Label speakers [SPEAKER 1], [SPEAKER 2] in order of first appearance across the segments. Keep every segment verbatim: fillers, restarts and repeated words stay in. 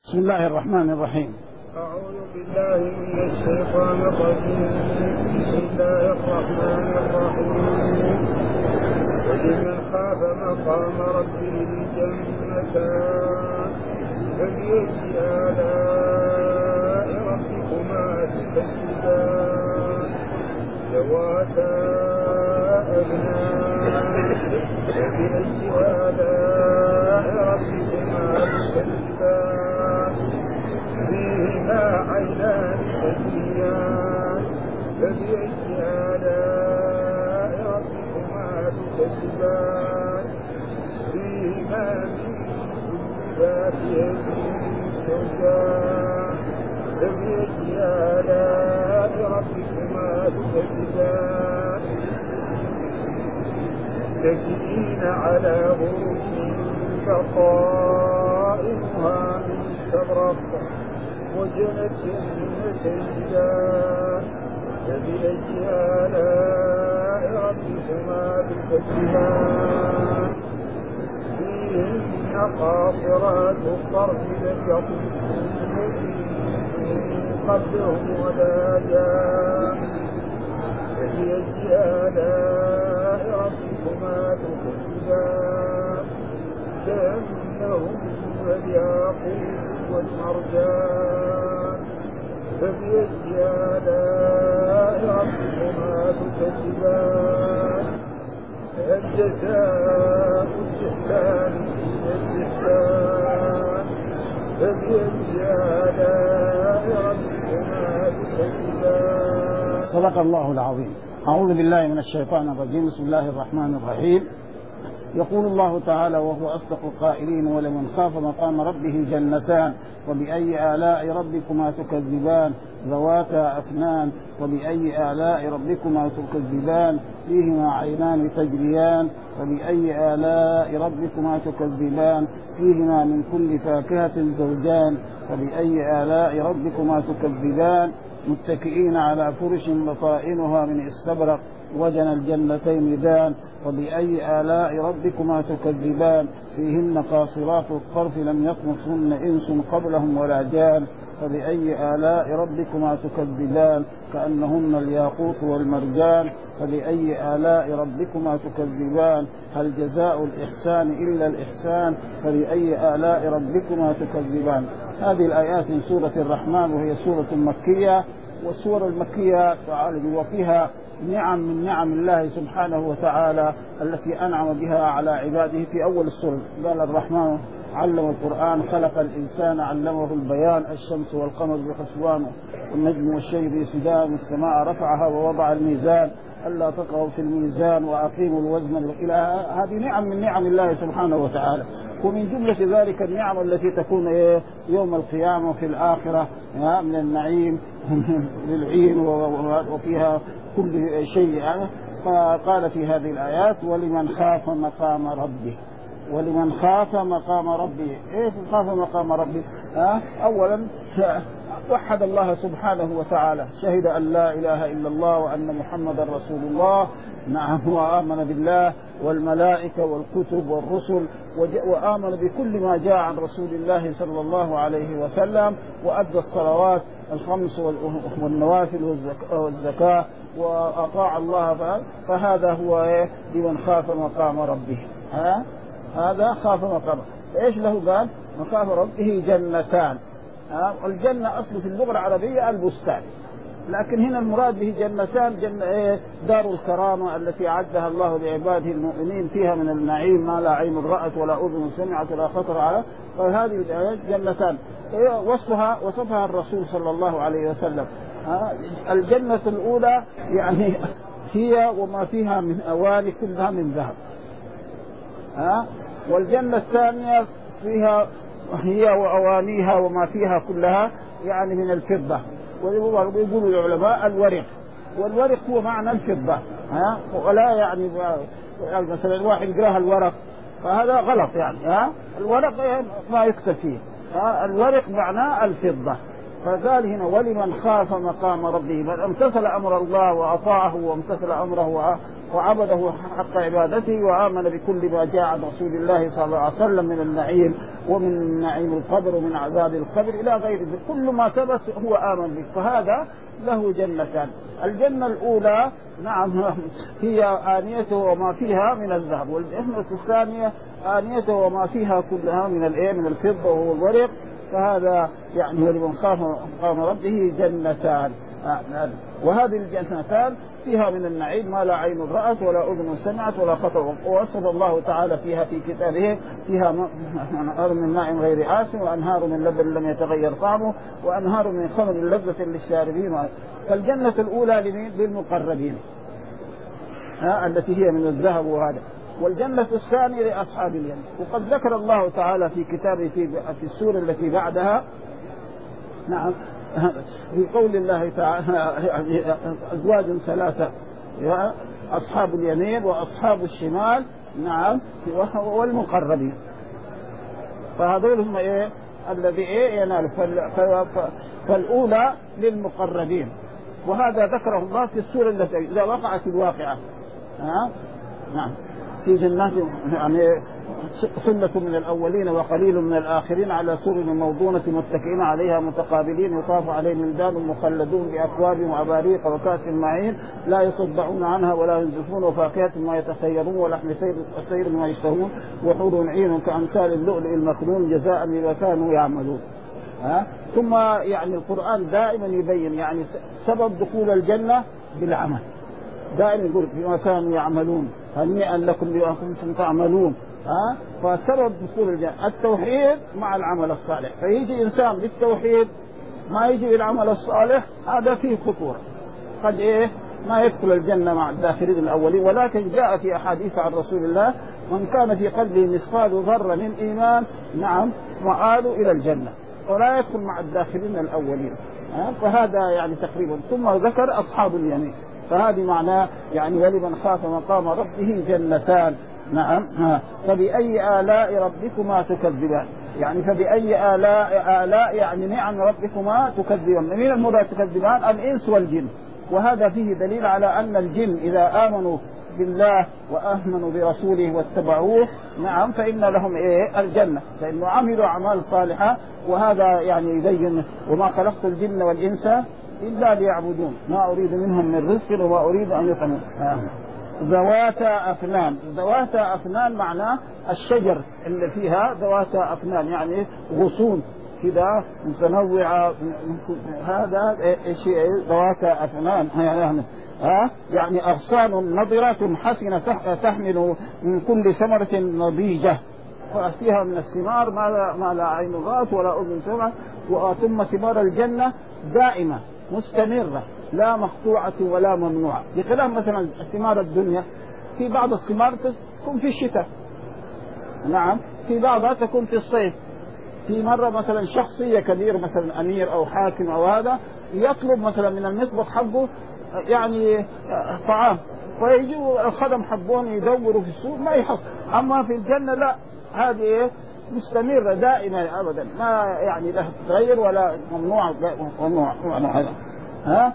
[SPEAKER 1] بسم الله الرحمن الرحيم.
[SPEAKER 2] أعوذ بالله من الشيطان الرجيم. بسم الله الرحمن الرحيم. ولمن خاف مقام ربه جنتان فبأي آلاء ربكما تكذبان ذواتا أفنان فبأي آلاء ربكما تكذبان فيهما عينان تجريان فبأي آلاء ربكما تكذبان فيهما من كل فاكهة زوجان فبأي آلاء ربكما تكذبان متكئين على غرف بطائنها من استبرق وجنت النتيجان فبأي آلاء ربكما تكذبان فيهن قاصرات الطرف لم يطمثهن قبلهم ولا جان فبأي آلاء ربكما تكذبان كأنهم الياقوت والمرجان فبأي آلاء ربكما تكذبان هل جزاء الإحسان إلا الإحسان فبأي آلاء ربكما تكذبان.
[SPEAKER 1] صدق الله العظيم. أعوذ بالله من الشيطان الرجيم. بسم الله الرحمن الرحيم. يقول الله تعالى وهو أصدق القائلين: ولمن خاف مقام ربه جنتان وبأي آلاء ربكما تكذبان ذواتا أفنان وبأي آلاء ربكما تكذبان فيهما عينان تجريان وبأي آلاء ربكما تكذبان فيهما من كل فاكهة زوجان وبأي آلاء ربكما تكذبان متكئين على فرش بطائنها من استبرق وجنى الجنتين دان وبأي آلاء ربكما تكذبان فيهن قاصرات الطرف لم يطمثهن إنس قبلهم ولا جان فبأي آلاء ربكما تكذبان كأنهن الياقوت والمرجان فبأي آلاء ربكما تكذبان هل جزاء الإحسان إلا الإحسان فبأي آلاء ربكما تكذبان. هذه الآيات من سورة الرحمن وهي سورة مكية، والسورة المكية تعالى وفيها نعم من نعم الله سبحانه وتعالى التي أنعم بها على عباده. في أول السورة قال الرحمن علم القرآن خلق الإنسان علمه البيان الشمس والقمر بحسبان والنجم والشجر يسجدان السماء رفعها ووضع الميزان ألا تطغوا في الميزان وأقيموا الوزن. إلى هذه نعم من نعم الله سبحانه وتعالى. ومن جملة ذلك النعم التي تكون يوم القيامة في الآخرة من النعيم للعين وفيها كل شيء. فقال في هذه الآيات ولمن خاف مقام ربه. ولمن خاف مقام ربه، ايه خاف مقام ربه؟ ها اولا وحد الله سبحانه وتعالى، شهد ان لا اله الا الله وان محمدا رسول الله، نعم، وآمن بالله والملائكة والكتب والرسل وآمن بكل ما جاء عن رسول الله صلى الله عليه وسلم، وأدى الصلوات الخمس والنوافل والزكاة وأطاع الله. فهذا هو لمن خاف مقام ربه. ها هذا خاف مقام. ايش له؟ قال مقام ربه جنتان. ها الجنة أصل في اللغة العربية البستان، لكن هنا المراد به جنتان، جنة إيه؟ دار الكرامة التي أعدها الله لعباده المؤمنين فيها من النعيم ما لا عين رأت ولا أذن سمعت ولا خطر على. فهذه جنتان إيه؟ وصفها وصفها الرسول صلى الله عليه وسلم. ها الجنة الأولى يعني هي وما فيها من أواني كلها من ذهب. ها والجنة الثانية فيها هي وأوانيها وما فيها كلها يعني من الفضة. ويقول العلماء الورق، والورق هو معنى الفضة. ها ولا يعني مثلا الواحد يقراها الورق فهذا غلط يعني. ها الورق ما يكتب فيه. ها الورق معناه الفضة. فقال هنا ولمن خاف مقام ربه، من امتثل أمر الله وأطاعه وامتثل أمره وعبده حق عبادته وآمن بكل ما جاء عن رسول الله صلى الله عليه وسلم من النعيم ومن نعيم القبر ومن عذاب القبر إلى غير ذلك، كل ما ثبت هو آمن به، فهذا له جنتان. الجنة الأولى نعم هي آنيته وما فيها من الذهب، والجنة الثانية آنيته وما فيها كلها من الإيه من الفضة والورق، فهذا يعني ولمن خاف مقام ربه جنتان. آه وهذه الجنتان فيها من النعيم ما لا عين رأت ولا أذن سمعت ولا خطر، ووصف الله تعالى فيها في كتابه فيها أنهار من ماء غير آسن وأنهار من لبن لم يتغير طعمه وأنهار من خمر لذة للشاربين. فالجنة الأولى للمقربين آه التي هي من الذهب وهذا، والجنة الثانية لأصحاب اليمين. وقد ذكر الله تعالى في كتابه في السورة التي بعدها نعم في قول الله تعالى أزواج ثلاثة أصحاب اليمين وأصحاب الشمال نعم والمقربين، فهذول هم إيه الذي إيه ينال. فالأولى للمقربين، وهذا ذكره الله في السورة التي إذا وقعت الواقعة ها نعم في جنات يعني ثلة من الأولين وقليل من الآخرين على سرر موضونة متكئين عليها متقابلين يطاف عليهم ولدان مخلدون بأكواب وأباريق وكأس معين لا يصدعون عنها ولا ينزفون وفاكهة ما يتخيرون ولحم طير ما يشتهون وحور عين كأمثال اللؤلؤ المكنون جزاء بما كانوا يعملون. ها ثم يعني القرآن دائما يبين يعني سبب دخول الجنة بالعمل، دائما يقول بما كانوا يعملون هنيئا لكم بما كنتم تعملون. ها فسبب دخول الجنة التوحيد مع العمل الصالح، فيجي إنسان بالتوحيد ما يجي بالعمل الصالح هذا فيه خطورة، قد إيه ما يدخل الجنة مع الداخلين الأولين. ولكن جاء في أحاديث عن رسول الله من كان في قلبه مثقال ذرة من إيمان نعم وآله إلى الجنة ولا يدخل مع الداخلين الأولين. ها فهذا يعني تقريبا. ثم ذكر أصحاب اليمين، فهذه معناه يعني ولمن خاف مقام ربه جنتان نعم. ها فبأي آلاء ربكما تكذبان، يعني فبأي آلاء آلاء يعني نعم ربكما تكذبان. من المراد تكذبان الإنس والجن، وهذا فيه دليل على أن الجن إذا آمنوا بالله وآمنوا برسوله واتبعوه نعم فإن لهم إيه الجنة، فإنه عملوا أعمال صالحة. وهذا يعني يبين وما خلقت الجن والإنس إلا ليعبدون ما أريد منهم من رزق وما أريد أن يطعمون. ذواتا أفنان، ذواتا أفنان معناه الشجر اللي فيها ذواتا أفنان يعني غصون كذا متنوعة، هذا شيء ذواتا أفنان يعني ها يعني أغصان نضرة حسنة تحمل من كل ثمرة نضيجة فيها من الثمار ما لا, ما لا عين رأت ولا أذن سمعت. ثم ثمار الجنة دائمة مستمرة لا مقطوعة ولا ممنوعة، بخلاف مثلا ثمار الدنيا في بعض الثمار تكون في الشتاء نعم، في بعضها تكون في الصيف. في مرة مثلا شخصية كبير مثلا أمير أو حاكم أو هذا يطلب مثلا من المسبط حقه يعني طعام، فيجوا الخدم حقون يدوروا في السوق ما يحصل. أما في الجنة لا، هذه مستمرة دائما أبدا ما يعني لا تغير ولا ممنوع ممنوع هذا. ها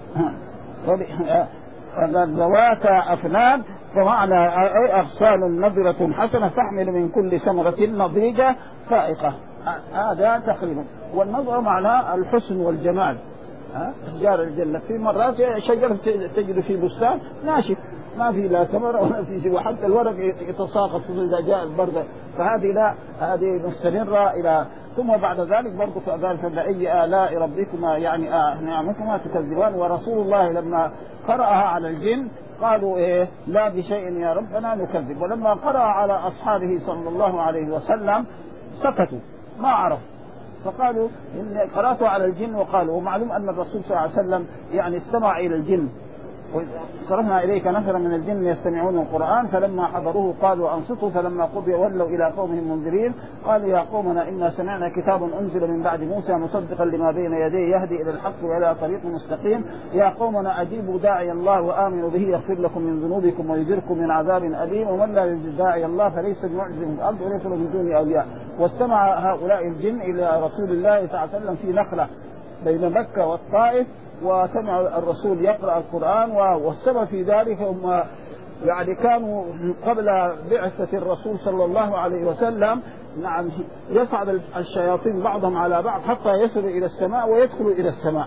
[SPEAKER 1] ذواتا أفنان فمعنى أي أغصان نضرة حسنة تحمل من كل ثمرة نضيجة فائقة، هذا تقريبا. والنظر معناه الحسن والجمال. ها أشجار الجنة في مرات شجرة تجد في بستان ناشف ما في لا ثمرة ولا في شيء، وحتى الورق يتساقط إذا جاء البرد، فهذه لا هذه مستمرة إلى. ثم بعد ذلك برضو قال فبأي آلاء ربكما يعني آه نعمكما تكذبان. ورسول الله لما قرأها على الجن قالوا إيه لا بشيء يا ربنا نكذب، ولما قرأ على أصحابه صلى الله عليه وسلم سكتوا ما عرفوا، فقالوا إن قرأته على الجن. وقالوا ومعلوم أن الرسول صلى الله عليه وسلم يعني استمع إلى الجن، صرفنا إليك نفرا من الجن يستمعون القرآن فلما حضروه قالوا أنصتوا فلما قضي ولوا إلى قومهم منذرين قالوا يا قومنا إنا سمعنا كتاب أنزل من بعد موسى مصدقا لما بين يديه يهدي إلى الحق وإلى طريق مستقيم يا قومنا أجيبوا داعي الله وآمنوا به يغفر لكم من ذنوبكم ويجركم من عذاب أليم ومن لا يجد داعي الله فليس بمعجز في الأرض وليس له من دونه أولياء. واستمع هؤلاء الجن إلى رسول الله صلى الله عليه وسلم في نخلة بين مكة والطائف، وسمع الرسول يقرأ القرآن. والسبب في ذلك هم يعني كانوا قبل بعثة الرسول صلى الله عليه وسلم نعم يصعد الشياطين بعضهم على بعض حتى يصلوا إلى السماء ويدخلوا إلى السماء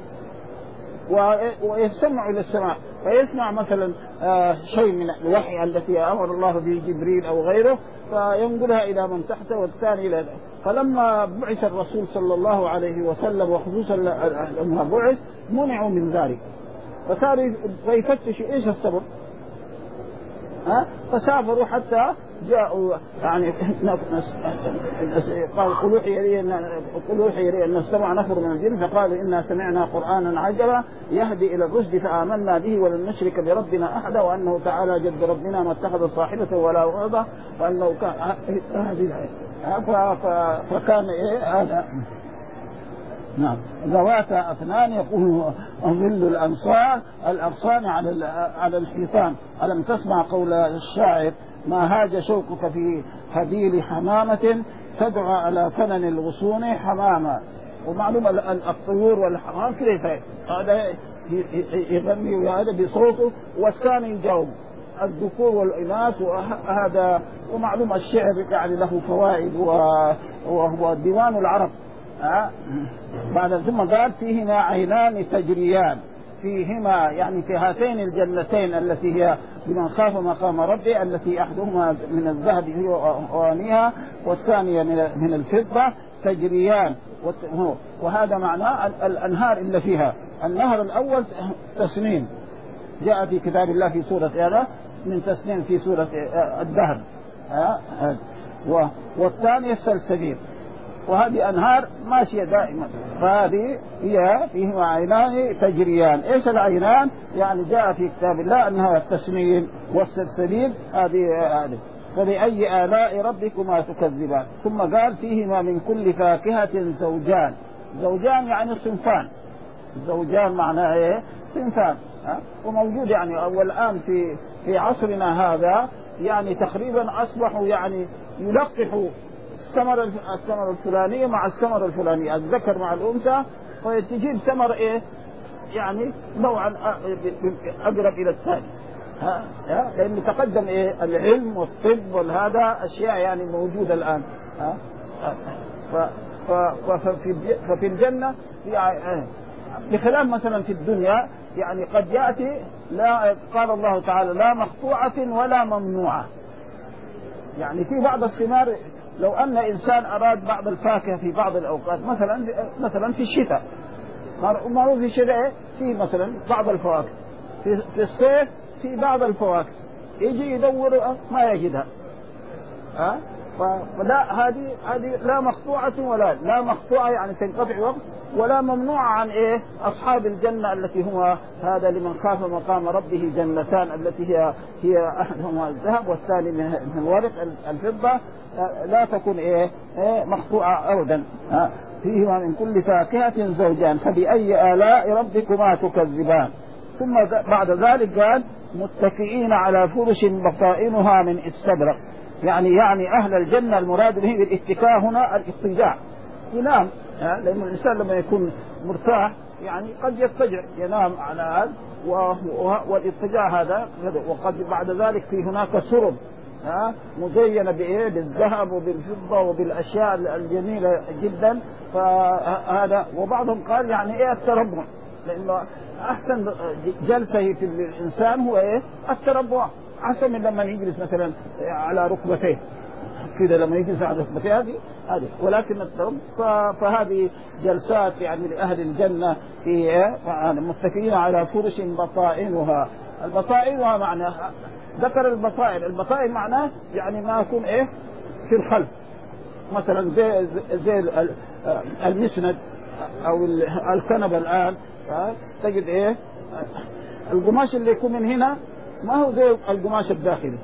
[SPEAKER 1] ويستمعوا إلى السماء، فيسمع مثلا آه شيء من الوحي التي أمر الله به جبريل أو غيره فينقلها إلى من تحته والثاني إلى. فلما بعث الرسول صلى الله عليه وسلم وخصوصا لما بعث منعوا من ذلك، فصاروا يفتشوا إيش السبب، ها فسافروا حتى جاءوا يعني قال قل اوحي الي ان استمع نفر من الجن فقالوا انا سمعنا قرانا عجبا يهدي الى الرشد فامنا به ولن نشرك بربنا احدا وانه تعالى جد ربنا ما اتخذ صاحبه ولا ولدا وانه كان هذه فكان ايه هذا نعم ذوات أفنان. يقول ظل الأنصار الأغصان على على الحيطان. ألم تسمع قول الشاعر ما هاج شوقك في هديل حمامة تدعى على فنن الغصون حماما. ومعلوم الطيور والحمام كيف هذا يغني وهذا بصوته والثاني يجاوب الذكور والإناث وهذا. ومعلوم الشعر يعني له فوائد وهو ديوان العرب. أه؟ بعد ثم قال فيهما عينان تجريان فيهما يعني في هاتين الجنتين التي هي لمن خاف مقام ربه التي أحدهما من الذهب هي وأوانيها والثانية من الفضة تجريان. وهذا معناه الأنهار اللي فيها. النهر الأول تسنيم جاء في كتاب الله في سورة هذا من تسنيم في سورة الدهر أه؟ والثانية السلسبيل. وهذه أنهار ماشية دائما. فهذه هي فيهما عينان تجريان. إيش العينان؟ يعني جاء في كتاب الله أنها التسنيم والسلسبيل. هذه هذه فبأي آلاء ربكما تكذبان. ثم قال فيهما من كل فاكهة زوجان. زوجان يعني صنفان. زوجان معناه إيه؟ صنفان. وموجود يعني أول الآن في في عصرنا هذا يعني تقريبا أصبحوا يعني يلقحوا الثمرة الثمرة الفلانية مع الثمرة الفلانية، الذكر مع الأنثى، وتجيب ثمر إيه يعني نوعا أقرب إلى الثاني. ها ها لأن تقدم إيه العلم والطب والهذا أشياء يعني موجودة الآن. ها ففي ففي الجنة يعني بخلاف مثلا في الدنيا يعني قد يأتي لا قال الله تعالى لا مقطوعة ولا ممنوعة. يعني في بعض الثمار لو أن إنسان أراد بعض الفاكهة في بعض الأوقات مثلا مثلا في الشتاء ما هو في الشتاء في مثلا بعض الفواكه في, في الصيف في بعض الفواكه يجي يدور ما يجدها. ها فلا هذه هذه لا مقطوعة ولا لا مقطوعة يعني تنقطع وقت ولا ممنوعة عن إيه أصحاب الجنة التي هو هذا لمن خاف مقام ربه جنتان التي هي هي أحدهما الذهب والثاني من ورق الفضة لا تكون إيه, إيه مقطوعة أبدا. فيهما من كل فاكهة زوجان فبأي آلاء ربكما تكذبان. ثم بعد ذلك قال متكئين على فرش بطائنها من استبرق. يعني يعني أهل الجنة المراد به بالاتكاء هنا الاضطجاع ينام. لأن الإنسان لما يكون مرتاح يعني قد يضطجع ينام على هذا والاضطجاع هذا. وقد بعد ذلك في هناك سرب ها مزينة بإيه بالذهب وبالفضة وبالأشياء الجميلة جدا. فهذا وبعضهم قال يعني إيه التربع لأنه أحسن جلسة في الإنسان هو إيه التربع أحسن من لما يجلس مثلا على ركبتيه كذا لما يجلس على ركبتيه هذه هذه. ولكن التربع فهذه جلسات يعني لأهل الجنة في متكئين على فرش بطائنها. البطائنها معناها ذكر البطائن. البطائن معناه يعني ما يكون إيه في الخلف مثلا زي زي المسند أو الكنبة الآن تجد إيه القماش اللي يكون من هنا ما هو زي القماش الداخلي.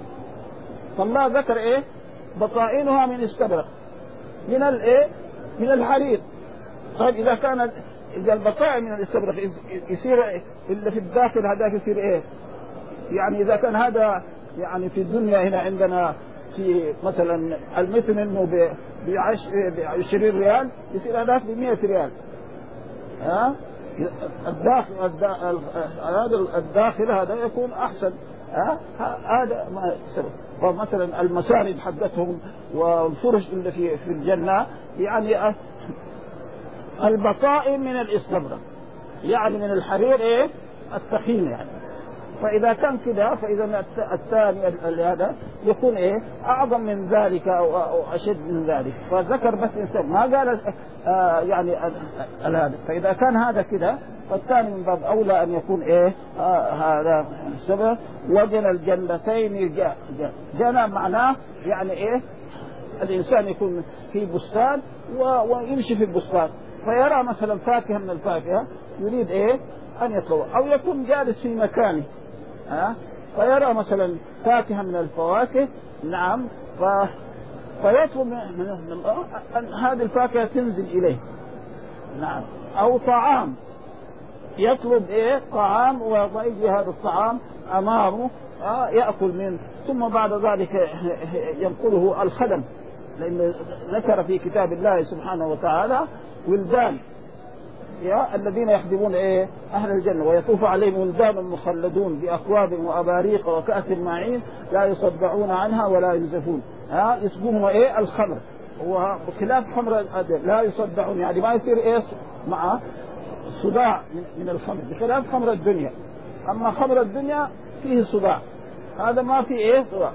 [SPEAKER 1] فالله ذكر إيه بطائنها من استبرق من الإيه من الحرير. طيب إذا كان إذا البطائن من الاستبرق يصير اللي في الداخل هذاك يصير إيه يعني إذا كان هذا يعني في الدنيا هنا عندنا في مثلا المتر منه بعشرين ريال يصير هذاك بمئة ريال. ها الداخل هذا الداخل هذا يكون احسن. ها هذا ما سبب. ومثلا المسارد حقتهم والفرش اللي في في الجنه يعني البطائن من الاستبرق، يعني من الحرير ايه الثخين يعني. فاذا كان كذا فاذا الثاني هذا يكون ايه اعظم من ذلك او اشد من ذلك. فذكر بس انسان ما قال آه يعني هذا. فاذا كان هذا كذا فالثاني من باب اولى ان يكون ايه آه هذا السبب. وجن الجنتين جنى معناه يعني ايه الانسان يكون في بستان ويمشي في البستان فيرى مثلا فاكهه من الفاكهه يريد ايه ان يطلب، او يكون جالس في مكانه ها فيرى مثلا فاكهه من الفواكه نعم ف... فيطلب من, من الله ان هذه الفاكهه تنزل اليه نعم. او طعام يطلب ايه طعام ويجي هذا الطعام امامه آه ياكل منه، ثم بعد ذلك ينقله الخدم، لأن ذكر في كتاب الله سبحانه وتعالى ولدان يا الذين يخدمون ايه اهل الجنه ويطوف عليهم ولدان مخلدون باكواب واباريق وكأس معين لا يصدعون عنها ولا ينزفون. ها يسقون ايه الخمر، وخلاف خمر لا يصدعون يعني ما يصير ايه مع صداع من الخمر، بخلاف خمر الدنيا. اما خمر الدنيا فيه صداع، هذا ما فيه ايه صداع.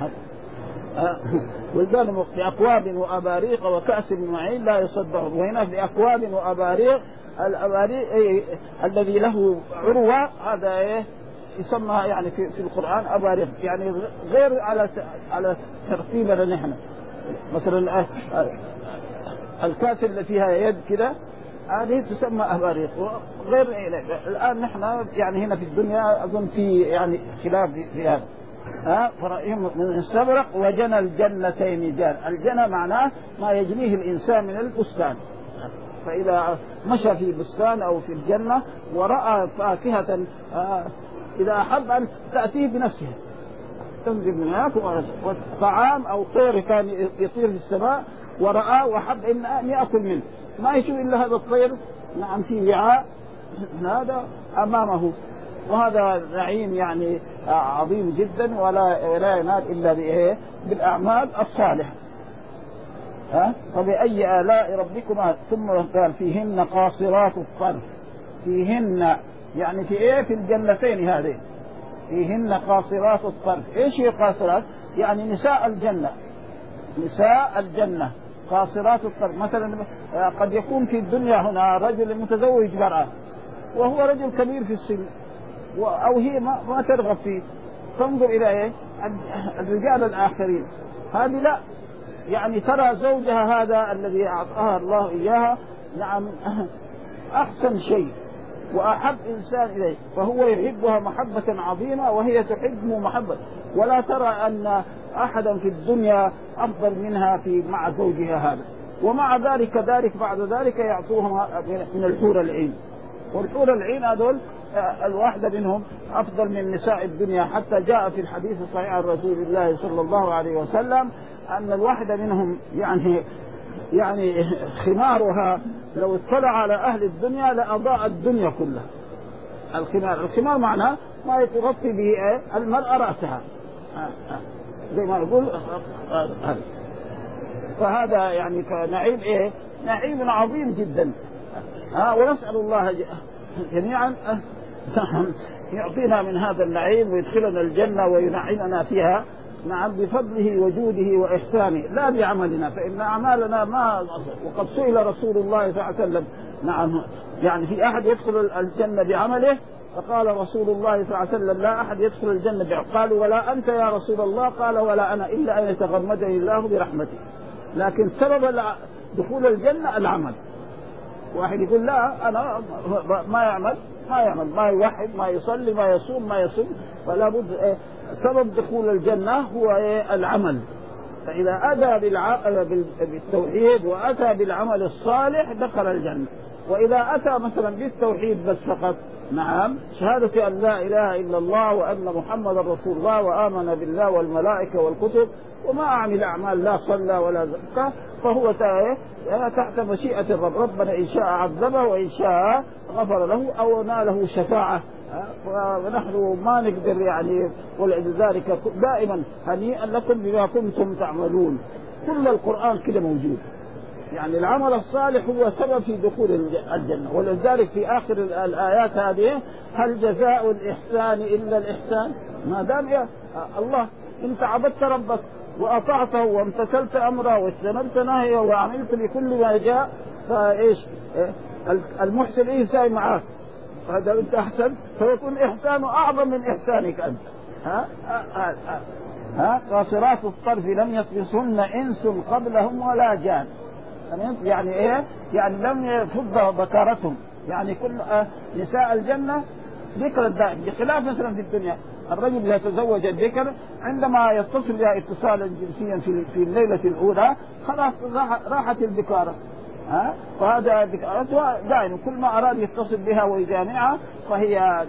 [SPEAKER 1] ولدان بأكواب وأباريق وكأس معين لا يصدعون. وهنا بأكواب وأباريق الأباريق أي الذي له عروة هذا إيه يسمى يعني في, في القرآن أباريق، يعني غير على على ترتيبنا نحن. مثلا الكأس اللي فيها يد كده هذه تسمى أباريق، وغير الآن نحن يعني هنا في الدنيا أظن في يعني خلاف في هذا. ها فرأيهم من السبرق. وجنى الجنتين جان، الجنى معناه ما يجنيه الإنسان من البستان. فإذا مشى في بستان أو في الجنة ورأى فاكهة إذا أحب أن تأتيه بنفسها تنزل من هناك، والطعام أو طير كان يطير في السماء ورأى وحب إن يأكل منه ما يشوف إلا هذا الطير نعم في وعاء هذا أمامه. وهذا نعيم يعني عظيم جدا ولا ولا ينال الا بايه بالاعمال الصالحه. ها فبأي آلاء ربكما. ثم قال فيهن قاصرات الطرف، فيهن يعني في ايه في الجنتين هذين فيهن قاصرات الطرف. ايش هي قاصرات؟ يعني نساء الجنه، نساء الجنه قاصرات الطرف. مثلا قد يكون في الدنيا هنا رجل متزوج مرأة وهو رجل كبير في السن أو هي ما, ما ترغب فيه، تنظر إلى إيه الرجال الآخرين، هذه لا يعني ترى زوجها هذا الذي أعطاها الله إياها نعم أحسن شيء وأحب إنسان إليه، فهو يحبها محبة عظيمة وهي تحبه محبة، ولا ترى أن أحدا في الدنيا أفضل منها في مع زوجها هذا. ومع ذلك ذلك بعد ذلك يعطوها من الحور العين، والحور العين هذول الواحدة منهم أفضل من نساء الدنيا، حتى جاء في الحديث الصحيح عن رسول الله صلى الله عليه وسلم أن الواحدة منهم يعني يعني خمارها لو اطلع على أهل الدنيا لأضاء الدنيا كلها. الخمار الخمار معناه ما تغطي به المرأة رأسها زي ما يقول. فهذا يعني نعيم إيه نعيم عظيم جدا. ها ونسأل الله جميعا يعطينا من هذا النعيم ويدخلنا الجنة وينعمنا فيها نعم بفضله وجوده وإحسانه لا بعملنا، فإن أعمالنا ما. وقد سئل رسول الله صلى الله عليه وسلم نعم يعني في أحد يدخل الجنة بعمله؟ فقال رسول الله صلى الله عليه وسلم لا أحد يدخل الجنة بعمله. قالوا ولا أنت يا رسول الله؟ قال ولا أنا إلا أن يتغمدني الله برحمته. لكن سبب دخول الجنة العمل. واحد يقول لا أنا ما يعمل ما يعمل ما يوحد ما يصلي ما يصوم ما يصوم، فلا بد سبب دخول الجنة هو العمل. فإذا أتى بالتوحيد وأتى بالعمل الصالح دخل الجنة. وإذا أتى مثلا بالتوحيد بس فقط، نعم، شهادة أن لا إله إلا الله وأن محمد رسول الله وآمن بالله والملائكة والكتب وما أعمل أعمال لا صلى ولا زكى، فهو تحت مشيئة الرب، ربنا إن شاء عذبه وإن شاء غفر له أو ناله شفاعة. ونحن ما نقدر يعني، ولذلك دائما هنيئا لكم بما كنتم تعملون. كل القرآن كده موجود، يعني العمل الصالح هو سبب في دخول الجنة. ولذلك في آخر الآيات هذه هل جزاء الإحسان إلا الإحسان؟ ما دام يا الله أنت عبدت ربك وأطعته وامتثلت أمره واجتنبت نهيه وعملت بكل ما جاء، فإيش المحسن إيه يساوي معاك؟ هذا أنت أحسن، فيكون إحسانه أعظم من إحسانك أنت. ها ها ها ها قاصرات الطرف لم يطمثهن إنس قبلهم ولا جان. يعني إيه؟ يعني لم يفض بكارتهم، يعني كل نساء الجنة ذكر الدائم، بخلاف مثلا في الدنيا الرجل يتزوج الذكر عندما يتصل بها اتصالا جنسيا في في الليلة الأولى خلاص راحت البكارة. ها وهذا ذكرتها دائما، كل ما أراد يتصل بها ويجامعها فهي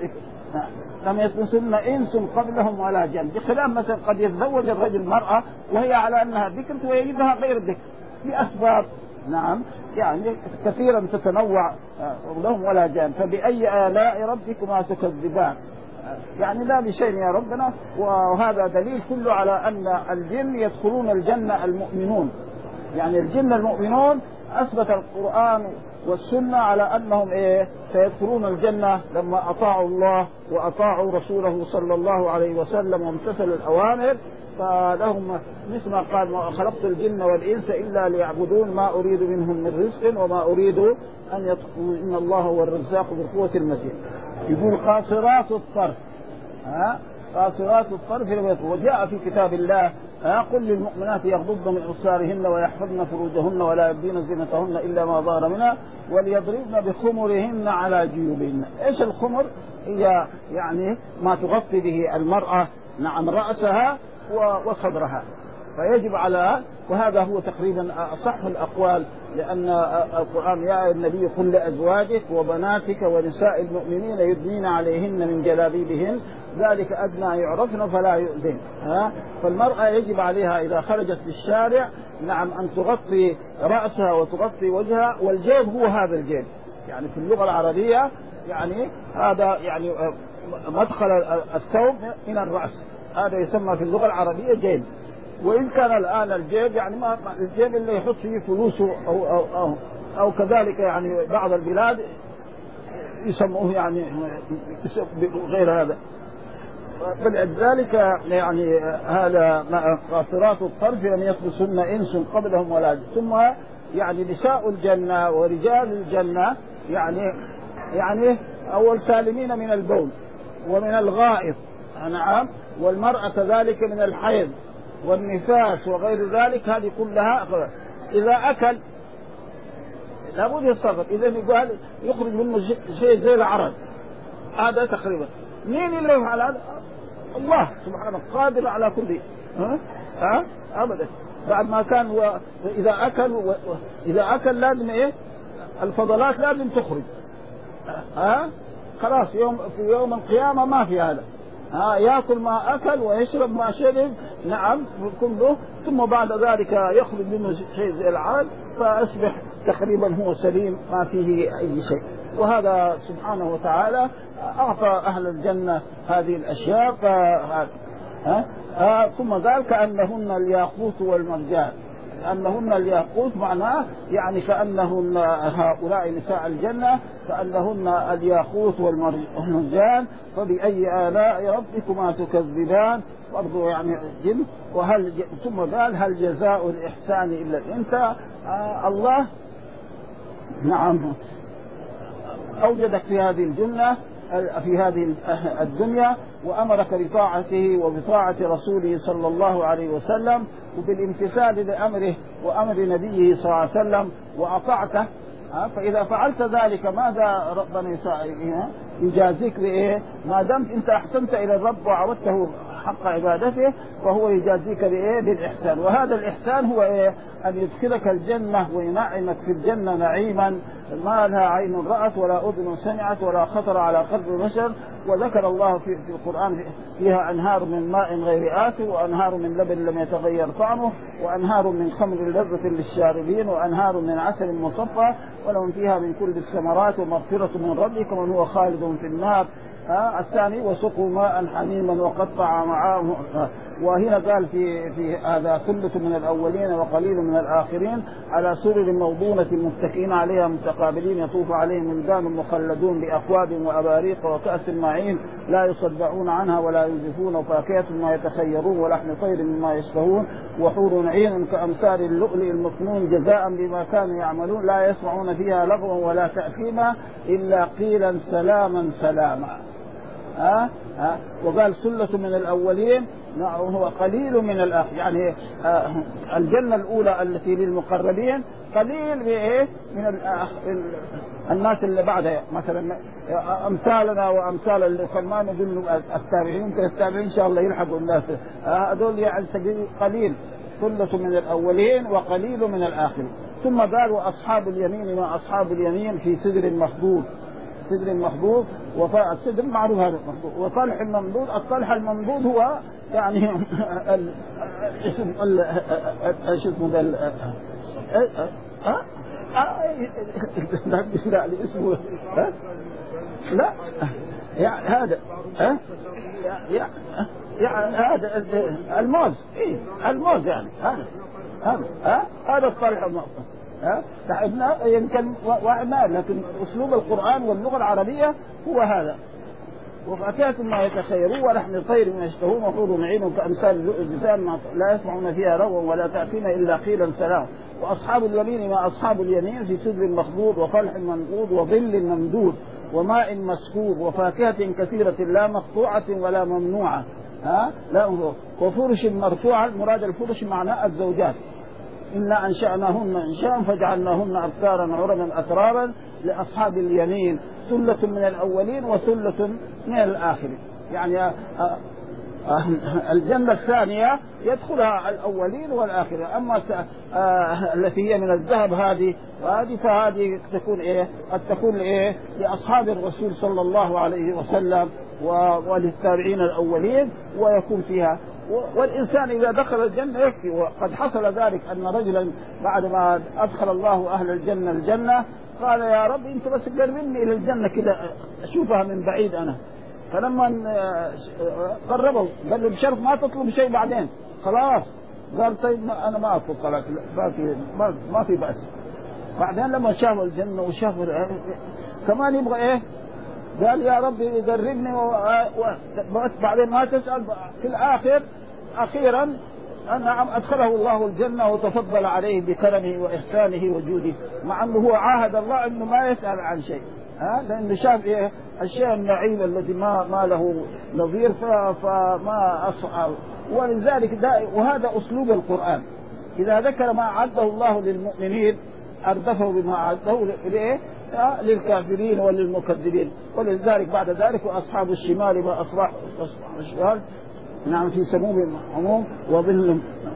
[SPEAKER 1] لم يتصلن إنس قبلهم ولا جن، بخلاف مثلا قد يتزوج الرجل مرأة وهي على أنها ذكر ويجدها غير ذكر بأسباب، نعم، يعني كثيرا تتنوع لهم ولا جان. فبأي آلاء ربكما تكذبان، يعني لا بشيء يا ربنا. وهذا دليل كله على أن الجن يدخلون الجنة المؤمنون، يعني الجن المؤمنون أثبت القرآن والسنة على أنهم إيه سيدخلون الجنة لما أطاعوا الله وأطاعوا رسوله صلى الله عليه وسلم وامتثلوا الأوامر، فلهم مثل ما قال ما خلقت الجن والإنس إلا ليعبدون ما أريد منهم من رزق وما أريد أن يطغوا إن الله هو الرزاق ذو القوة المتين. يقول قاصرات الطرف، ها قاصرات الطرف. وجاء في كتاب الله قل للمؤمنات يغضضن من أبصارهن ويحفظن فروجهن ولا يبدين زينتهن إلا ما ظهر منها وليضربن بخمرهن على جيوبهن. إيش الخمر؟ هي يعني ما تغطي به المرأة، نعم، رأسها وصدرها. فيجب على، وهذا هو تقريبا أصح الأقوال، لأن القرآن يا النبي قل لأزواجك وبناتك ونساء المؤمنين يدنين عليهن من جلابيبهن ذلك أدنى يعرفن فلا يؤذين. ها فالمرأة يجب عليها إذا خرجت في الشارع، نعم، أن تغطي رأسها وتغطي وجهها. والجيب هو هذا الجيب، يعني في اللغة العربية يعني هذا يعني مدخل الثوب من الرأس، هذا يسمى في اللغة العربية جيب. وإن كان الآن الجيب يعني ما الجيب اللي يحط فيه فلوسه أو أو أو, أو كذلك، يعني بعض البلاد يسموه يعني غير هذا. فلذلك يعني هذا قاصرات الطرف لم يطمثهن إنس قبلهم ولا جن. ثم يعني نساء الجنة ورجال الجنة يعني يعني أول سالمين من البول ومن الغائط، نعم، والمرأة كذلك من الحيض والنفاس وغير ذلك. هذه كلها إذا أكل لابد يتصرف، إذا يقول يخرج منه شيء زي العرض، هذا تقريبا مين اللي يفعل هذا؟ الله سبحانه قادر على كل شيء. ها ها أبدا. بعد ما كان و... إذا أكل و... إذا أكل لازم إيه الفضلات لازم تخرج. ها خلاص يوم في يوم القيامة ما في هذا. ها يأكل ما أكل ويشرب ما شرب، نعم، كله، ثم بعد ذلك يخرج منه شيء زي العرض فأصبح تقريبا هو سليم ما فيه أي شيء. وهذا سبحانه وتعالى أعطى أهل الجنة هذه الأشياء. ف... ها؟ ها؟ ثم قال كأنهن الياقوت والمرجان. كأنهن الياقوت معناه يعني كأنهن هؤلاء نساء الجنة كأنهن الياقوت والمرجان. فبأي آلاء ربكما تكذبان؟ برضو يعني جن. وهل ثم قال هل جزاء الإحسان إلا الإنسان؟ آه الله نعم أوجدك في هذه الجنة في هذه الدنيا وأمرك بطاعته وبطاعة رسوله صلى الله عليه وسلم وبالامتثال لأمره وأمر نبيه صلى الله عليه وسلم وأطعته. فإذا فعلت ذلك ماذا ربنا يجازيك بإيه؟ ما دمت أنت أحسنت إلى الرب وعبدته حق عبادته فهو يجازيك بإيه؟ بالإحسان. وهذا الإحسان هو إيه؟ أن يدخلك الجنة وينعمك في الجنة نعيما ما لها عين رأت ولا أذن سمعت ولا خطر على قلب بشر. وذكر الله في القرآن فيها أنهار من ماء غير آسن وأنهار من لبن لم يتغير طعمه وأنهار من خمر لذة للشاربين وأنهار من عسل مصفى ولهم فيها من كل الثمرات ومغفرة من ربك ومن هو خالد في النار. آه الثاني وسقوا ماء حميما وقطع معاه. آه وهنا قال في في هذا ثلة من الأولين وقليل من الآخرين على سرر موضونة متكئين عليها متقابلين يطوف عليهم ولدان مخلدون بأكواب وأباريق وكأس معين لا يصدعون عنها ولا ينزفون وفاكهة ما يتخيرون ولحم طير مما يشتهون وحور عين كأمثال اللؤلؤ المكنون جزاء بما كانوا يعملون لا يسمعون فيها لغوا ولا تأثيما إلا قيلا سلاما سلاما. ها أه؟ أه؟ وقال سلة من الأولين وهو قليل من الآخر. يعني أه الجنة الأولى التي للمقربين قليل بإيه من الناس اللي بعدها مثلا أمثالنا وأمثال سلمان بن التابعين التابعين إن شاء الله يلحقوا الناس هذول يعني قليل سلة من الأولين وقليل من الآخر. ثم قال وأصحاب اليمين ما أصحاب اليمين في سدر مخضود سدر مخضود والسدر معروف هذا مخضود وطلح الممدود. الطلح الممدود هو يعني اسم اسمه ذا لا اسمه لا يعني هذا ها يعني هذا الموز إيه الموز يعني هذا هذا ها هذا الطلح الممدود. ها تعبنا يمكن وعنا لكن أسلوب القرآن واللغة العربية هو هذا. وفاكهة ما يتخيرون ولحم طير ما يشتهون وحور عين كأمثال اللسان لا يسمعون فيها لغوا ولا تأثيما إلا قيلا سلام. وأصحاب اليمين ما أصحاب اليمين في سدر مخضود وطلح منضود وظل ممدود وماء مسكوب وفاكهة كثيرة لا مقطوعة ولا ممنوعة. ها لا وفرش مرفوعة. المراد الفرش معناه الزوجات إنا أنشأناهن إنشاء فجعلناهن أبكارا عربا أترابا لأصحاب اليمين سلة من الأولين وسلة من الآخرين. يعني الجنة الثانية يدخلها الأولين والآخرين. أما التي هي من الذهب هذه وهذه فهذه تكون إيه قد تكون إيه لأصحاب الرسول صلى الله عليه وسلم وللتابعين الأولين ويكون فيها. والإنسان إذا دخل الجنة يكفي. وقد حصل ذلك أن رجلا بعد ما أدخل الله أهل الجنة الجنة قال يا رب أنت بس قربني إلى الجنة كده أشوفها من بعيد أنا. فلما قربوا قال له بشرف ما تطلب شيء بعدين خلاص. قال طيب أنا ما أطلب خلاص ما في ما, ما في بأس. بعدين لما شافوا الجنة وشافوا كمان يبغى إيه قال يا رب يقربني وبعدين ما تسأل في الآخر أخيرا نعم أدخله الله الجنة وتفضل عليه بكرمه وإحسانه وجوده مع أنه هو عاهد الله أنه ما يسأل عن شيء. ها لأنه شاف إيه الشيء النعيم الذي ما ما له نظير فما أصعب. ولذلك وهذا أسلوب القرآن إذا ذكر ما أعده الله للمؤمنين أردفه بما أعده لإيه للكافرين وللمكذبين. ولذلك بعد ذلك وأصحاب الشمال ما أصبح الشمال نعم في سموم عموم وظل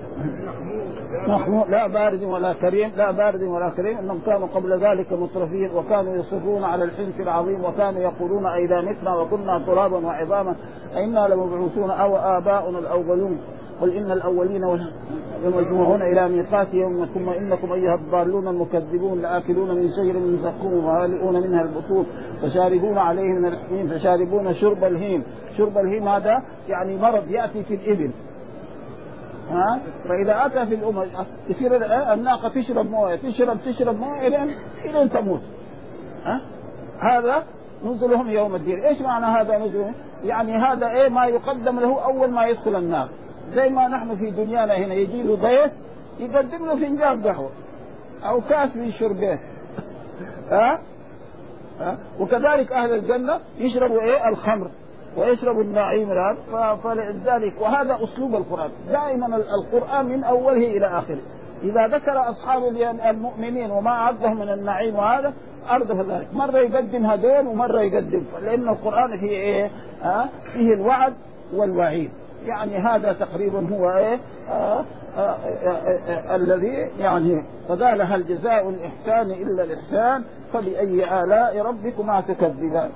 [SPEAKER 1] محمود لا بارد ولا كريم لا بارد ولا كريم إنهم كانوا قبل ذلك مترفين وكانوا يصرون على الحنث العظيم وكانوا يقولون أئذا متنا وكنا ترابا وعظاما أئنا لمبعوثون أو آباؤنا الأولون قل إن الأولين والمجموعون إلى ميقات يوم ثم إنكم أيها الضالون المكذبون لآكلون من شجر من زقوم ومالئون منها البطون فشاربون عليه من الحميم فشاربون شرب الهيم. شرب الهيم هذا يعني مرض يأتي في الإبل. ها فإذا أتى في الأمة تصير الناقة تشرب موية تشرب تشرب موية إلى إلى تموت. ها هذا نزلهم يوم الدين. إيش معنى هذا نزلهم؟ يعني هذا إيه ما يقدم له أول ما يدخل النار. زي ما نحن في دنيانا هنا يجي له ضيف يقدم له فنجان قهوة أو كاس من شربات. ها ها وكذلك أهل الجنة يشربوا إيه الخمر ويشربوا النعيم الآن. فلذلك وهذا أسلوب القرآن دائما القرآن من أوله إلى آخره إذا ذكر أصحاب المؤمنين وما أعدهم من النعيم وهذا أردف ذلك مرة يقدم هذول ومرة يقدم لأن القرآن فيه إيه ها فيه الوعد والوعيد. يعني هذا تقريبا هو ايه آه آه آه آه الذي يعني فقال هل جزاء الإحسان إلا الإحسان فبأي آلاء ربكما تكذبان.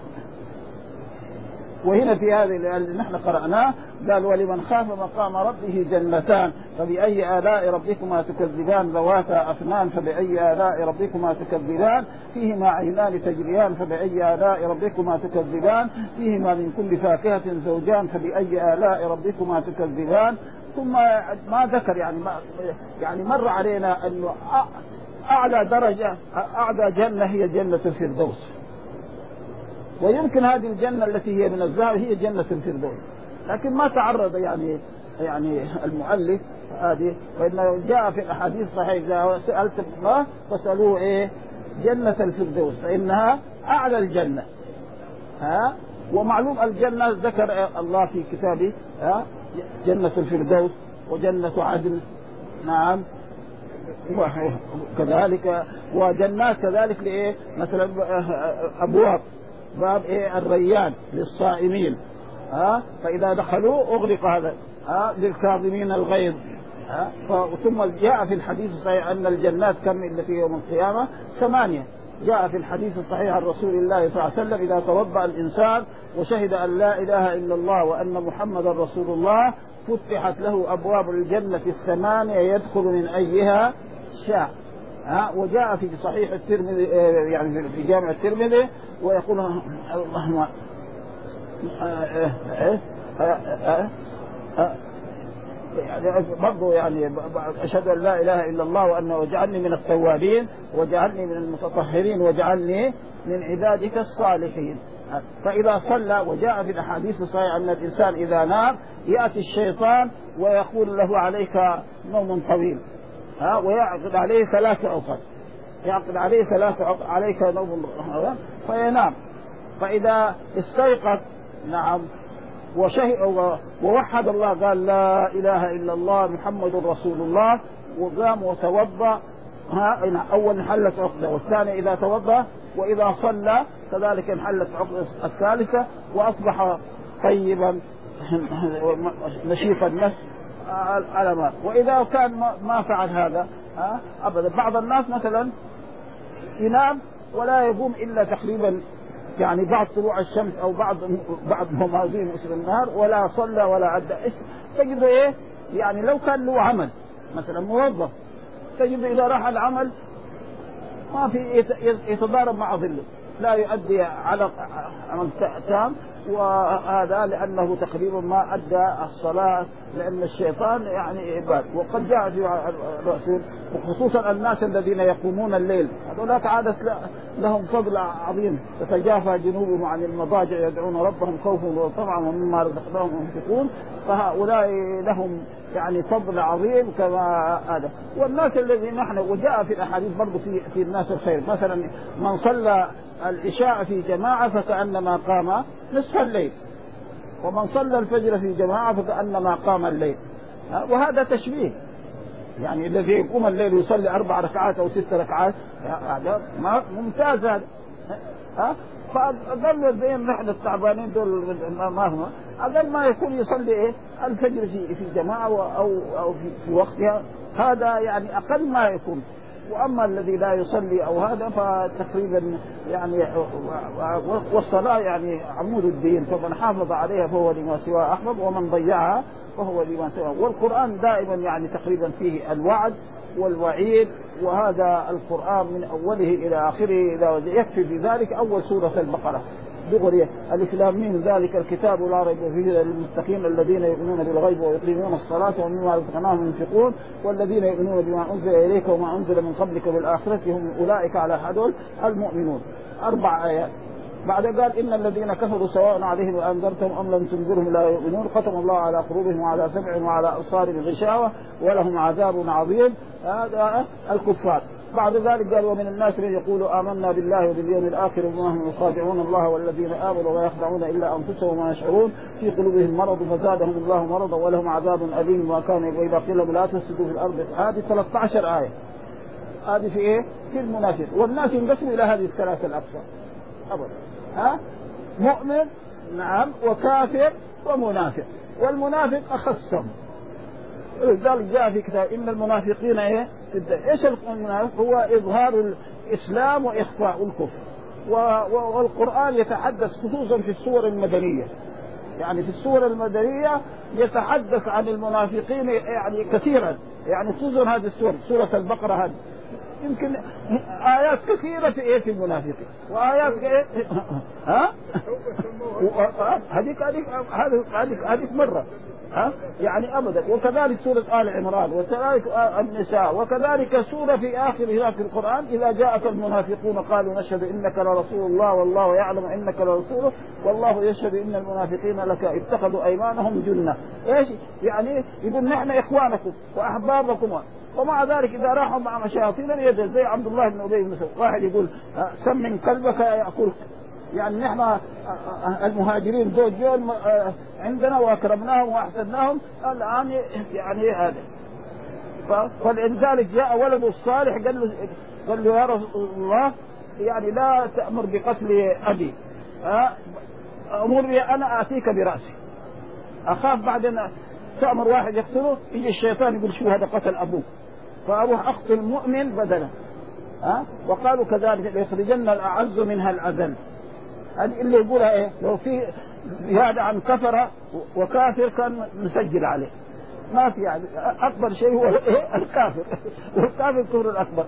[SPEAKER 1] وهنا في هذه اللي نحن قرأناه قال ولمن خاف مقام ربه جنتان فبأي آلاء ربكما تكذبان ذواتا أفنان فبأي آلاء ربكما تكذبان فيهما عينان تجريان فبأي آلاء ربكما تكذبان فيهما من كل فاكهة زوجان فبأي آلاء ربكما تكذبان. ثم ما ذكر يعني ما يعني مر علينا أنه أعلى درجة أعلى جنة هي جنة الفردوس، ويمكن هذه الجنة التي هي من الذهب هي جنة الفردوس، لكن ما تعرض يعني يعني المؤلف هذه. وإنه جاء في الأحاديث الصحيحة إذا سألتم الله فسألوه إيه جنة الفردوس فإنها أعلى الجنة. ها ومعلوم الجنة ذكر الله في كتابه ها جنة الفردوس وجنة عدن نعم وكذلك وجنات كذلك لإيه مثلا أبواب باب إيه الريان للصائمين ها فإذا دخلوا أغلق هذا ها للكاظمين الغيظ ها ثم جاء في الحديث الصحيح أن الجنات كم اللي في يوم القيامة ثمانية. جاء في الحديث الصحيح عن رسول الله صلى الله عليه وسلم إذا توضأ الإنسان وشهد أن لا إله إلا الله وأن محمدا رسول الله فتحت له أبواب الجنة الثمانية يدخل من أيها شاء. ها وجاء في صحيح الترمذي يعني في جامع الترمذي ويقول اللهم يعني برضو يعني أشهد أن لا إله إلا الله وأنه وجعلني من التوابين وجعلني من المتطهرين وجعلني من عبادك الصالحين. فإذا صلى وجاء في الأحاديث الصحيحة أن الإنسان إذا نام يأتي الشيطان ويقول له عليك نوم طويل ها ويعقد عليه ثلاث عقد يعقد عليه ثلاث عقد عليك نوم فينام. فإذا استيقظ نعم وشهد ووحد الله قال لا إله إلا الله محمد رسول الله وقام وتوضأ ها أول انحلت عقدة والثاني إذا توضأ وإذا صلى كذلك انحلت عقدة الثالثة وأصبح طيبا نشيط النفس على ما. وإذا كان ما فعل هذا ها أبدا بعض الناس مثلا ينام ولا يقوم إلا تقريبا يعني بعد طلوع الشمس أو بعض بعض موازين وصل النهار ولا صلى ولا عدى تجد إيه يعني لو كان له عمل مثلا موظف تجد إذا راح العمل ما في يتضارب مع ظله لا يؤدي على عمل تام وهذا لأنه تقريبا ما أدى الصلاة لأن الشيطان يعني عباد. وقد جاء في الرسول وخصوصا الناس الذين يقومون الليل هذولاك عادة لهم فضل عظيم تتجافى جنوبهم عن المضاجع يدعون ربهم خوفا وطمعا ومما رزقناهم ينفقون فهؤلاء لهم يعني فضل عظيم كما هذا. والناس الذين نحن وجاء في الأحاديث برضو في في الناس الخير مثلا من صلى العشاء في جماعة فكأنما قام نصف الليل ومن صلى الفجر في جماعة فكأنما قام الليل. وهذا تشبيه يعني الذي يقوم الليل يصلي أربع ركعات أو ست ركعات هذا ممتاز هذا ها فأقل بين نحن التعبانين دول ما هم أقل ما يكون يصلي إيه الفجر في في جماعة أو أو في, في وقتها هذا يعني أقل ما يكون. وأما الذي لا يصلي أو هذا فتقريبا يعني والصلاة يعني عمود الدين فمن حافظ عليها فهو لما سواه أحفظ ومن ضيعها فهو لما سواه. والقرآن دائما يعني تقريبا فيه الوعد والوعيد وهذا القرآن من أوله إلى آخره إذا يكفي بذلك أول سورة البقرة دغري ألف لام ميم ذلك الكتاب لا ريب فيه للمتقين الذين يؤمنون بالغيب ويقيمون الصلاة ومما رزقناهم ينفقون والذين يؤمنون بما أنزل إليك وما أنزل من قبلك بالآخرة هم أولئك على حدول المؤمنون. أربع آيات بعد قال إن الذين كفروا سواء عليهم أنذرتهم أم لم تنذرهم لا يؤمنون ختم الله على قلوبهم وعلى سمعهم وعلى أبصارهم غشاوة ولهم عذاب عظيم. هذا الكفار. بعد ذلك قال ومن الناس من يقول آمنا بالله وباليوم الآخر وما هم يخادعون الله والذين آمنوا ولا يخدعون إلا أنفسهم وما يشعرون في قلوبهم مرض فزادهم الله مرضا ولهم عذاب أليم وكان وإذا قيل لهم لا تفسدوا في الأرض. هذه ثلاثة عشر آية هذه في إيه في المنافق. والناس ينقسموا إلى هذه الثلاثة الأقسام أبدا ها مؤمن نعم وكافر ومنافق، والمنافق أخصهم. لذلك جاء في كتاب إن المنافقين إيه؟ إيش المنافق؟ هو إظهار الإسلام وإخفاء الكفر. والقرآن يتحدث خصوصا في السور المدنية، يعني في السور المدنية يتحدث عن المنافقين يعني كثيرا، يعني خصوصا هذه السورة، سورة البقرة هذه يمكن آيات كثيرة في إيه في المنافقين، وآيات إيه ها هذيك هذيك هذيك هذيك مرة ها يعني أبدا. وكذلك سورة آل عمران، وكذلك النساء، وكذلك سورة في آخرها في القرآن إذا جاءك المنافقون قالوا نشهد إنك لرسول الله والله يعلم إنك لرسوله والله يشهد إن المنافقين لك اتخذوا أيمانهم جنة. إيش يعني؟ يقول نحن إخوانكم وأحبابكم، ومع ذلك إذا راحوا مع مشايخين يد زي عبد الله بن أبي بن سلول، واحد يقول سمن كلبك يأكلك، يعني نحن المهاجرين دول جول عندنا واكرمناهم واحسناهم، الان يعني هذا. فلذلك جاء ولد الصالح قال له قال له يا رسول الله يعني لا تأمر بقتل ابي، امرني انا اتيك براسي، اخاف بعدين تأمر واحد يقتله يجي الشيطان يقول شو هذا قتل ابوك، فاروح اقتل مؤمن بدلا. ها وقالوا كذلك ليخرجن الاعز منها الاذل. هذه اللي يقولها ايه؟ لو في زيادة عن كفر وكافر كان مسجل عليه، ما في يعني اكبر شيء هو إيه؟ الكافر، والكافر كفر الاكبر.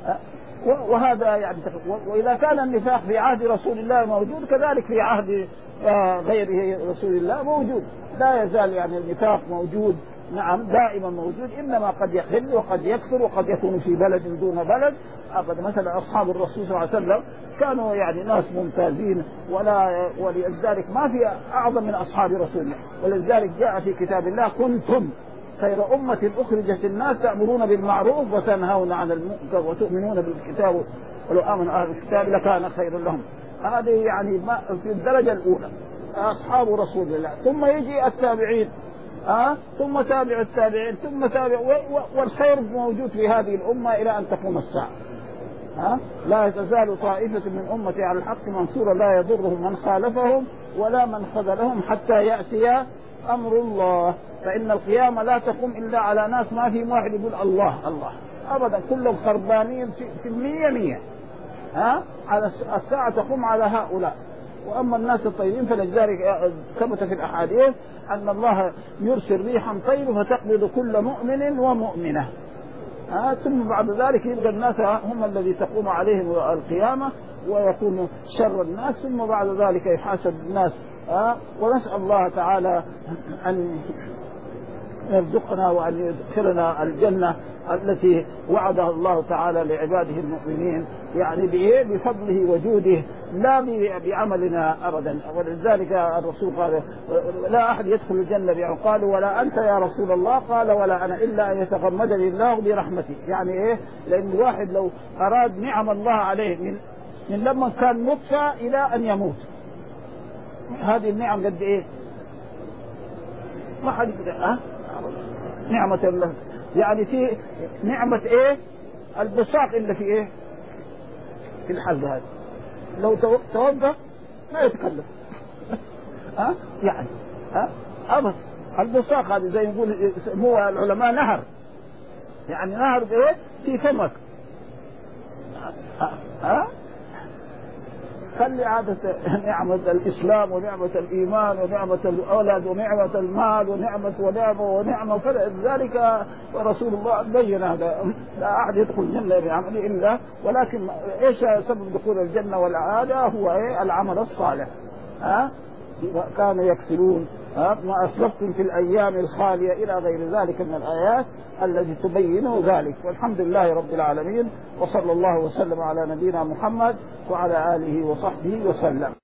[SPEAKER 1] وهذا يعني واذا كان النفاق في عهد رسول الله موجود كذلك في عهد غيره رسول الله موجود، لا يزال يعني النفاق موجود، نعم دائما موجود، انما قد يقل وقد يكثر وقد يكون في بلد دون بلد. أبدا مثلا اصحاب الرسول صلى الله عليه وسلم كانوا يعني ناس ممتازين، ولا ولذلك ما في اعظم من اصحاب رسول الله، ولذلك جاء في كتاب الله كنتم خير أمة أخرجت الناس تأمرون بالمعروف وتنهون عن المنكر وتؤمنون بالكتاب ولو آمن أهل الكتاب لكان خير لهم. هذه يعني ما في الدرجة الأولى أصحاب رسول الله، ثم يجي التابعين، أه؟ ثم تابع التابعين، ثم تابع، والخير موجود في هذه الأمة إلى أن تقوم الساعة. أه؟ لا تزال طائفة من أمتي على الحق منصورة لا يضرهم من خالفهم ولا من خذلهم حتى يأتي أمر الله. فإن القيامة لا تقوم إلا على ناس ما في واحد يقول الله الله أبدا، كلهم خربانين في المية مية. ها على الساعة تقوم على هؤلاء. وأما الناس الطيبين فلذلك ثبت في الأحاديث أن الله يرسل ريحا طيب فتقبض كل مؤمن ومؤمنة. ها ثم بعد ذلك يبقى الناس هم الذي تقوم عليهم القيامة ويكون شر الناس، ثم بعد ذلك يحاسب الناس. ها ونسأل الله تعالى أن يرزقنا وأن يدخلنا الجنة التي وعدها الله تعالى لعباده المؤمنين، يعني بإيه؟ بفضله وجوده لا بعملنا أبدا. ولذلك الرسول قال لا أحد يدخل الجنة بعمله، قالوا ولا أنت يا رسول الله؟ قال ولا أنا إلا أن يتغمدني الله برحمته. يعني إيه؟ لأن الواحد لو أراد نعم الله عليه من, من لما كان نطفة إلى أن يموت، هذه النعم قد إيه؟ ما حد يقدر. أه؟ نعمة الله يعني في نعمة ايه؟ البساط اللي في ايه؟ في الحلق هذا لو توقف ما يتكلم. ها أه؟ يعني ها أه؟ أبس البساط هذا زي يقول يسموه العلماء نهر، يعني نهر ايه؟ في فمك. ها أه؟ خلي عادة نعمة الإسلام ونعمة الإيمان ونعمة الأولاد ونعمة المال ونعمة ونعمة ونعمة، فلذلك رسول الله بين هذا لا أحد يدخل الجنة بعمله إلا، ولكن إيش سبب دخول الجنة والعادة؟ هو إيه؟ العمل الصالح. ها كانوا يكسلون ما أسلفتم في الأيام الخالية إلى غير ذلك من الآيات التي تبين ذلك. والحمد لله رب العالمين، وصلى الله وسلم على نبينا محمد وعلى آله وصحبه وسلم.